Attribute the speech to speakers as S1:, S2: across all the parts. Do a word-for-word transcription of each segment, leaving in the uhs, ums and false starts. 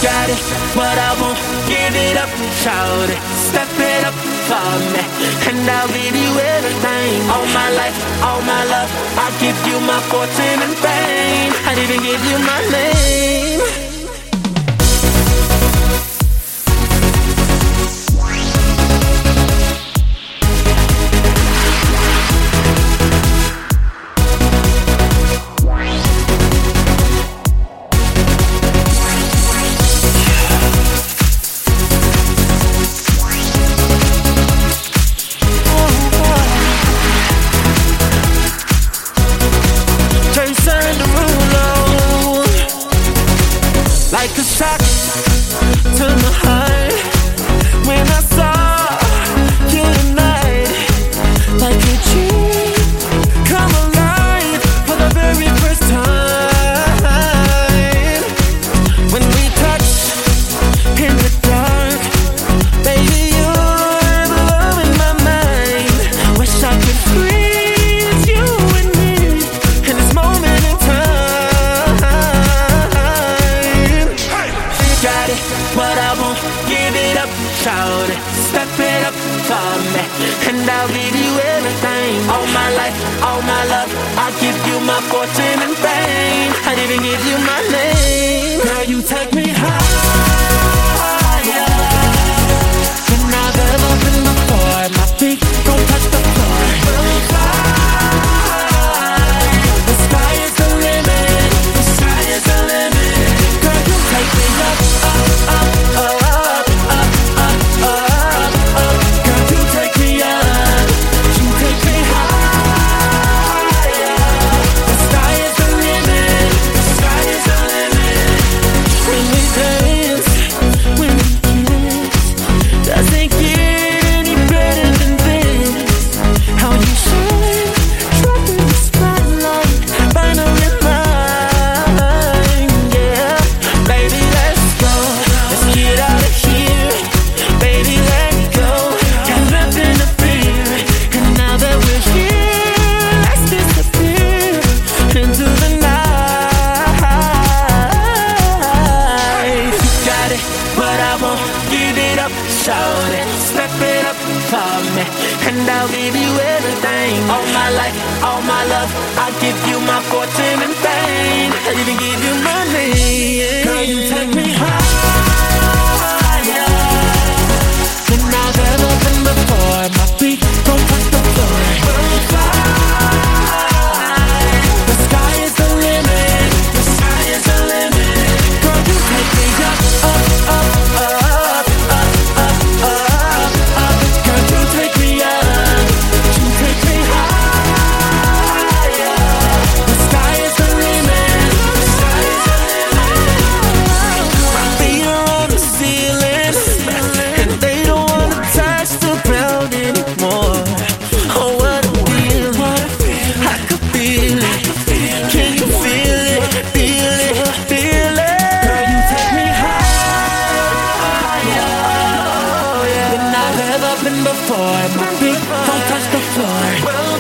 S1: got it, what I want, give it up, shout it, step it up for me, and I'll give you everything. All my life, all my love, I'll give you my fortune and fame. I'd even give you my name. Like a shock to my heart when I saw you tonight. Like a dream come alive for the very first time. When we touched in the dark, baby, you're blowing my mind. Wish I could freeze you and me in this moment in time. What I want, give it up, shout it, step it up for me, and I'll give you everything. All my life, all my love, I'll give you my fortune and fame. I'd even give you my name. Girl, you take me higher than I've ever been before. My feet don't touch the floor. We'll fly. The sky is the limit. The sky is the limit. Girl, you take me up, up, up. Shout it, step it up for me, and I'll give you everything. All my life, all my love, I'll give you my fortune and fame. I'll even give you my name. Girl, you take me higher than I've ever been before. My feet don't touch the floor. We'll fly. The sky is the limit. The sky is the limit. Girl, you take me up, up, up, up. Before my feet don't touch the floor, we'll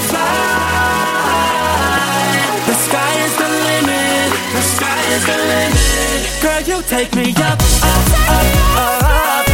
S1: fly. The sky is the limit. The sky is the limit. Girl, you take me up, up, up, up.